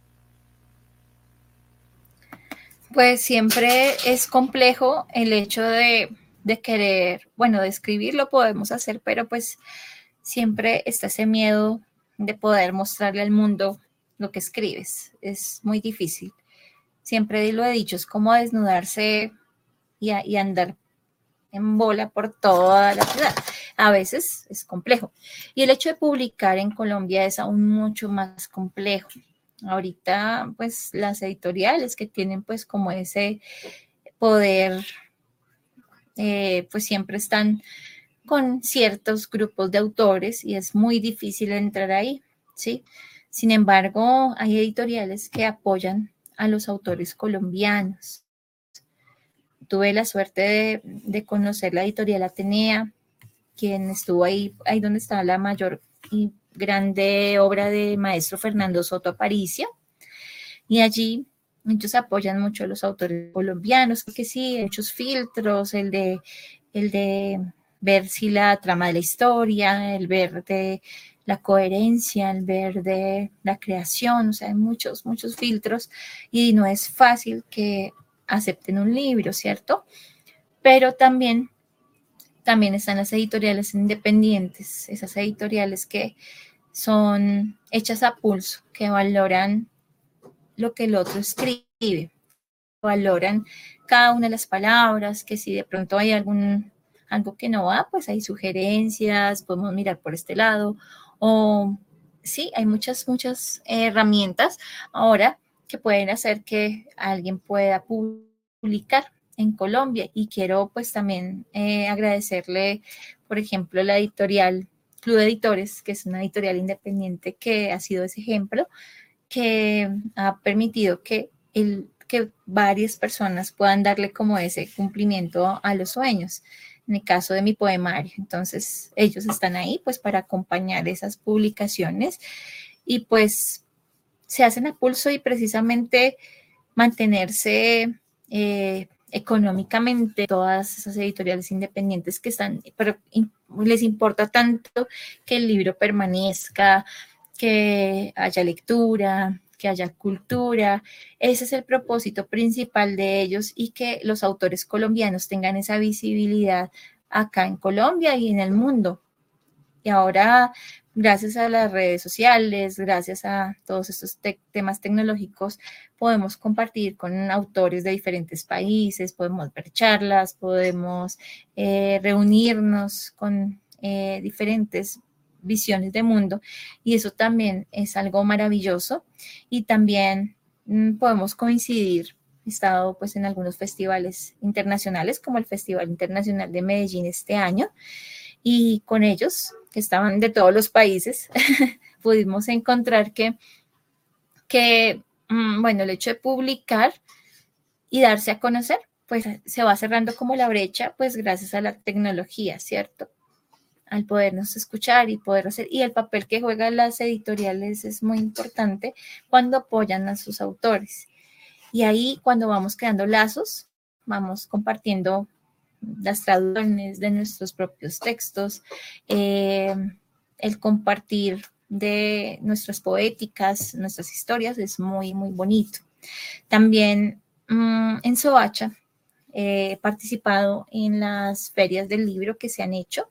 Pues siempre es complejo el hecho de, de querer, bueno, de escribir lo podemos hacer, pero pues siempre está ese miedo de poder mostrarle al mundo lo que escribes. Es muy difícil. Siempre lo he dicho, es como desnudarse y, a, y andar en bola por toda la ciudad. A veces es complejo. Y el hecho de publicar en Colombia es aún mucho más complejo. Ahorita, pues, las editoriales que tienen, pues, como ese poder, eh, pues, siempre están con ciertos grupos de autores y es muy difícil entrar ahí, ¿sí? Sin embargo, hay editoriales que apoyan a los autores colombianos. Tuve la suerte de, de conocer la editorial Atenea, quien estuvo ahí, ahí donde está la mayor y grande obra de maestro Fernando Soto Aparicio, y allí ellos apoyan mucho a los autores colombianos, porque sí, muchos filtros, el de, el de ver si la trama de la historia, el ver de la coherencia, el ver de la creación, o sea, hay muchos, muchos filtros, y no es fácil que acepten un libro, ¿cierto? Pero también, también están las editoriales independientes, esas editoriales que son hechas a pulso, que valoran lo que el otro escribe, valoran cada una de las palabras, que si de pronto hay algún, algo que no va, pues hay sugerencias, podemos mirar por este lado, o sí, hay muchas, muchas herramientas ahora que pueden hacer que alguien pueda publicar en Colombia. Y quiero pues también eh, agradecerle, por ejemplo, la editorial Club de Editores, que es una editorial independiente que ha sido ese ejemplo, que ha permitido que, el, que varias personas puedan darle como ese cumplimiento a los sueños. En el caso de mi poemario, entonces ellos están ahí pues para acompañar esas publicaciones, y pues se hacen a pulso, y precisamente mantenerse eh, económicamente, todas esas editoriales independientes que están, pero les importa tanto que el libro permanezca, que haya lectura, que haya cultura. Ese es el propósito principal de ellos, y que los autores colombianos tengan esa visibilidad acá en Colombia y en el mundo. Y ahora, gracias a las redes sociales, gracias a todos estos te- temas tecnológicos, podemos compartir con autores de diferentes países, podemos ver charlas, podemos eh, reunirnos con eh, diferentes visiones de mundo, y eso también es algo maravilloso. Y también mmm, podemos coincidir. He estado pues en algunos festivales internacionales, como el Festival Internacional de Medellín este año, y con ellos que estaban de todos los países, pudimos encontrar que, que mmm, bueno, el hecho de publicar y darse a conocer, pues se va cerrando como la brecha, pues gracias a la tecnología, ¿cierto? Al podernos escuchar y poder hacer, y el papel que juegan las editoriales es muy importante cuando apoyan a sus autores. Y ahí cuando vamos creando lazos, vamos compartiendo las traducciones de nuestros propios textos, eh, el compartir de nuestras poéticas, nuestras historias, es muy, muy bonito. También mmm, en Soacha eh, he participado en las ferias del libro que se han hecho,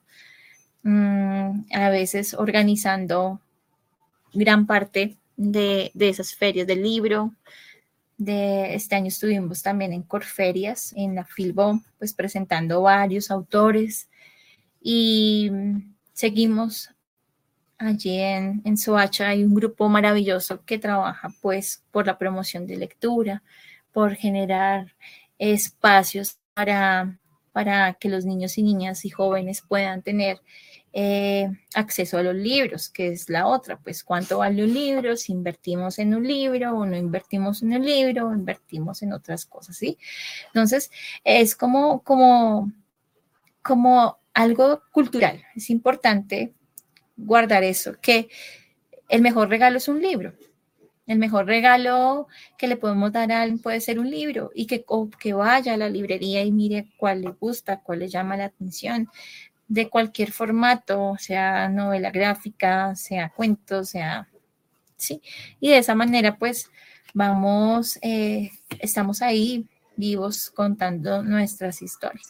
a veces organizando gran parte de, de esas ferias del libro. De este año estuvimos también en Corferias, en la Filbo, pues presentando varios autores, y seguimos allí en, en Soacha. Hay un grupo maravilloso que trabaja pues por la promoción de lectura, por generar espacios para, para que los niños y niñas y jóvenes puedan tener Eh, acceso a los libros, que es la otra, pues cuánto vale un libro, si invertimos en un libro o no invertimos en un libro, o invertimos en otras cosas, ¿sí? Entonces, es como, como, como algo cultural, es importante guardar eso, que el mejor regalo es un libro, el mejor regalo que le podemos dar a alguien puede ser un libro, y que, o que vaya a la librería y mire cuál le gusta, cuál le llama la atención, de cualquier formato, sea novela gráfica, sea cuento, sea, sí, y de esa manera pues vamos, eh, estamos ahí vivos contando nuestras historias.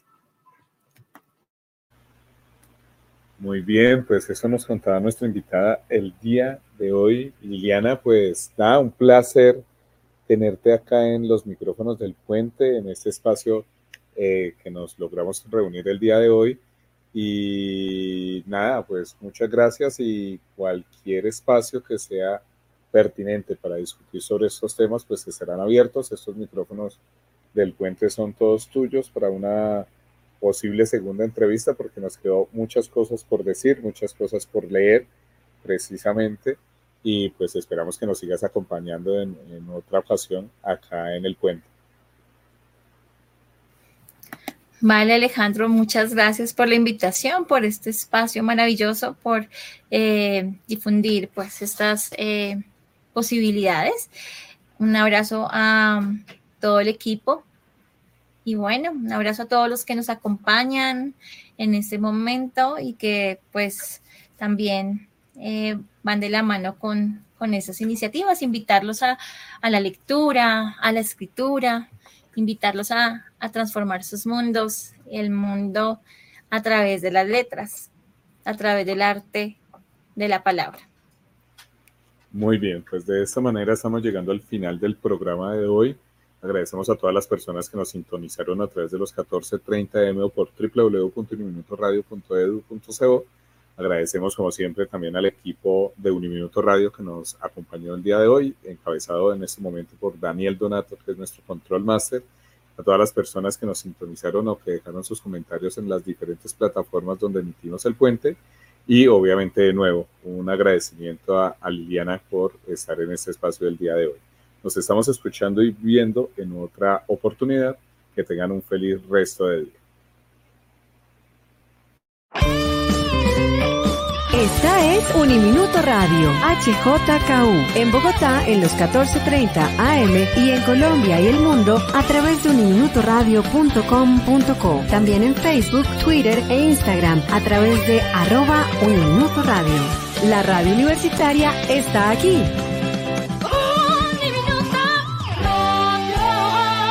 Muy bien, pues eso nos contaba nuestra invitada el día de hoy. Liliana, pues nada, un placer tenerte acá en los micrófonos del Puente, en este espacio eh, que nos logramos reunir el día de hoy. Y nada, pues muchas gracias, y cualquier espacio que sea pertinente para discutir sobre estos temas, pues estarán abiertos. Estos micrófonos del Puente son todos tuyos para una posible segunda entrevista, porque nos quedó muchas cosas por decir, muchas cosas por leer precisamente, y pues esperamos que nos sigas acompañando en, en otra ocasión acá en el Puente. Vale, Alejandro, muchas gracias por la invitación, por este espacio maravilloso, por eh, difundir pues estas eh, posibilidades. Un abrazo a todo el equipo, y bueno, un abrazo a todos los que nos acompañan en este momento y que pues también eh, van de la mano con, con esas iniciativas, invitarlos a, a la lectura, a la escritura, invitarlos a, a transformar sus mundos, el mundo a través de las letras, a través del arte de la palabra. Muy bien, pues de esta manera estamos llegando al final del programa de hoy. Agradecemos a todas las personas que nos sintonizaron a través de los catorce treinta eme o por doble u doble u doble u punto uniminuto radio punto edu punto co. Agradecemos como siempre también al equipo de Uniminuto Radio que nos acompañó el día de hoy, encabezado en este momento por Daniel Donato, que es nuestro control master. A todas las personas que nos sintonizaron o que dejaron sus comentarios en las diferentes plataformas donde emitimos el Puente. Y obviamente de nuevo, un agradecimiento a, a Liliana por estar en este espacio del día de hoy. Nos estamos escuchando y viendo en otra oportunidad. Que tengan un feliz resto de día. Esta es Uniminuto Radio, H J K U, en Bogotá en los catorce treinta A M y en Colombia y el mundo a través de uniminuto radio punto com punto co. También en Facebook, Twitter e Instagram a través de arroba Uniminuto Radio. La radio universitaria está aquí.